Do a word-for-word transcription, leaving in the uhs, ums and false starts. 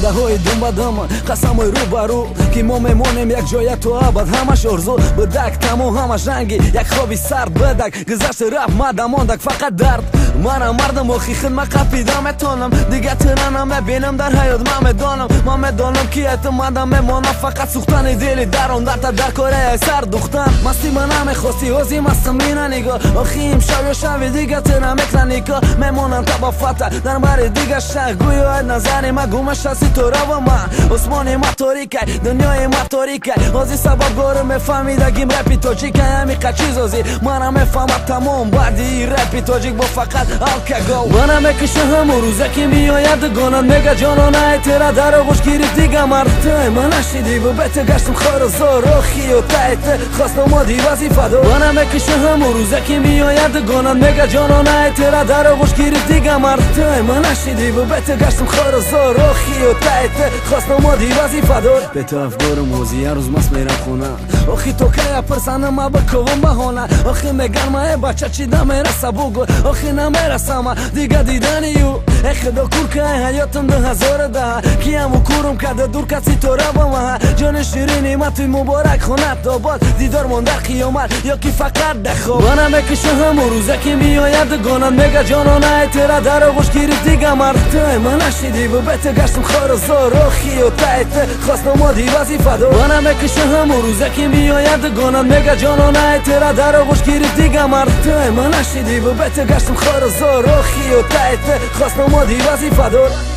ваъдаҳои думбадама қасамҳои рӯбарӯ ки мо мемонем як ҷоя то абад ҳамаш орзу бидак тамо ҳамаш ранги як хоби сард бидак гузашти рафт мада мондак фақат дард манам мардам охи хидмат қапида метонам дига тирана мебинам дар ҳаёт ман медонам ман медонам ки эътимадам мемонам фақат сӯхтани дили дарондата дар кораи сар духтан масти ман намехости ҳози мастам бина нигоҳ охи имшаб ё шави дига тира мекна никоҳ мемонам таба фата дар бари дига шах гӯё ай назари ма гумашаси тора ва ман осмони ма торикай дунёи ма торикай ҳози сабабгору мефаҳмидагим рэпи тоҷикай ҳамиқа чиз ҳозир манам мефаҳмад тамом баъди рэпи тоҷик бо фақат алкогол манам мекиша ҳаму рӯзе ки меояд гонад мега ҷонона ай тера дар оғӯш гирифт дига мартай ман нашиди бу бете гаштам хорозор охи ётайте хостам моди вазифадор манам мекиша ҳаму рӯзе ки меояд гонад мега ҷонона ай тера дар оғӯш гирифт дига мартай ман нашиди бу бете гаштам хорозор охи ётайте хостам моди вазифадор бето афгорам ҳози ҳаррӯз маст мерам хона охи то кая пирсанам ма биковам баҳона охи меган ма э бача чӣ намераса бугӯ охи намерасама дига дидани ю э худо куркай ҳаётам ду ҳазору даҳа ки ҳаму курум карда дур каси тора ба маҳа ҷони ширини ма туй муборак хонат обод дидор мон дар қиёмат ё ки фақат дар хоб манам мекиша ҳаму рӯзе ки меояд гонад мега ҷонона ай тера дар оғӯш гирифт дига мартай ман нашиди бу бете гаштам хорозор охи ётайте хостам моди вазифадор манам мекиша ҳаму рӯзе ки меояд гонад мега ҷонона ай тера дар оғӯш гирифт дига мартай ман нашиди бу бете гаштам хорозор охи ётайте хостам моди вазифадор